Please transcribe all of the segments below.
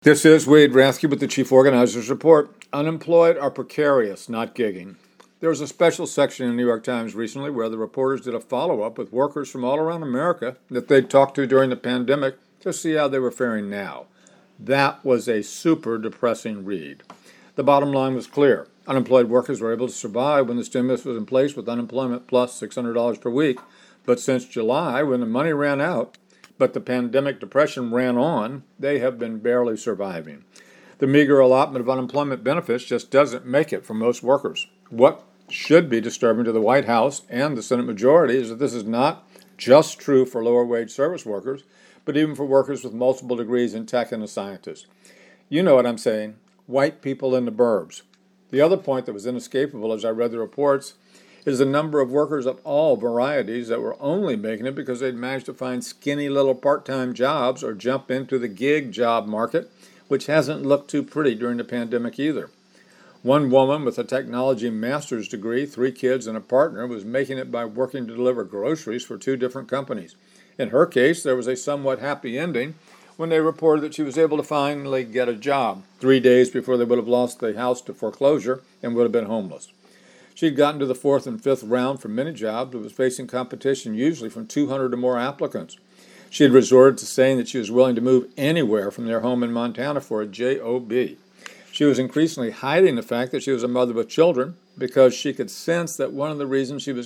This is Wade Rathke with the Chief Organizers Report. Unemployed are precarious, not gigging. There was a special section in the New York Times recently where the reporters did a follow-up with workers from all around America that they'd talked to during the pandemic to see how they were faring now. That was a super depressing read. The bottom line was clear. Unemployed workers were able to survive when the stimulus was in place with unemployment plus $600 per week. But since July, when the money ran out, but the pandemic depression ran on, they have been barely surviving. The meager allotment of unemployment benefits just doesn't make it for most workers. What should be disturbing to the White House and the Senate majority is that this is not just true for lower-wage service workers, but even for workers with multiple degrees in tech and as scientists. You know what I'm saying, white people in the burbs. The other point that was inescapable as I read the reports is the number of workers of all varieties that were only making it because they'd managed to find skinny little part-time jobs or jump into the gig job market, which hasn't looked too pretty during the pandemic either. One woman with a technology master's degree, 3 kids, and a partner was making it by working to deliver groceries for 2 different companies. In her case, there was a somewhat happy ending when they reported that she was able to finally get a job 3 days before they would have lost the house to foreclosure and would have been homeless. She'd gotten to the 4th and 5th round for many jobs, but was facing competition usually from 200 or more applicants. She had resorted to saying that she was willing to move anywhere from their home in Montana for a job. She was increasingly hiding the fact that she was a mother with children because she could sense that that was one of the reasons she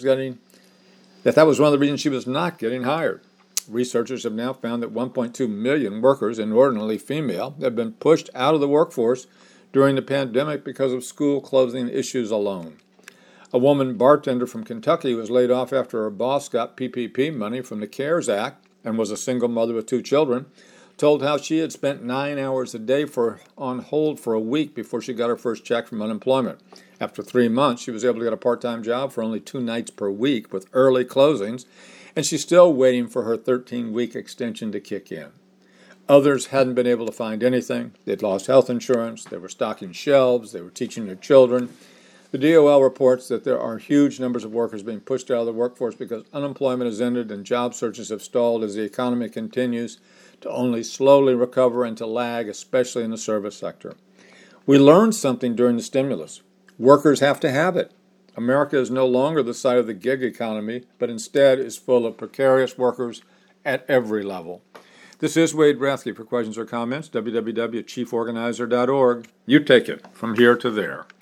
was not getting hired. Researchers have now found that 1.2 million workers, inordinately female, have been pushed out of the workforce during the pandemic because of school closing issues alone. A woman bartender from Kentucky was laid off after her boss got PPP money from the CARES Act and was a single mother with 2 children, told how she had spent 9 hours a day on hold for a week before she got her first check from unemployment. After 3 months, she was able to get a part-time job for only 2 nights per week with early closings, and she's still waiting for her 13-week extension to kick in. Others hadn't been able to find anything. They'd lost health insurance, they were stocking shelves, they were teaching their children. The DOL reports that there are huge numbers of workers being pushed out of the workforce because unemployment has ended and job searches have stalled as the economy continues to only slowly recover and to lag, especially in the service sector. We learned something during the stimulus. Workers have to have it. America is no longer the site of the gig economy, but instead is full of precarious workers at every level. This is Wade Rathke. For questions or comments, www.chieforganizer.org. You take it from here to there.